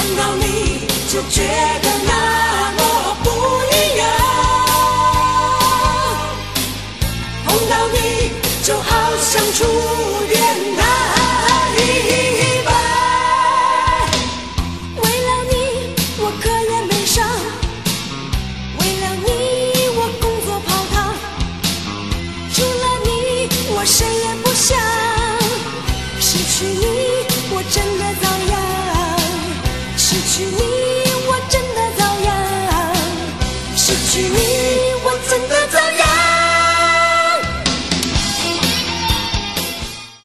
看到你就觉得那么不一样，碰到你就好像触电那一般。为了你我课业没上，为了你我工作泡汤，除了你我谁也不想，失去你我真的遭殃，失去你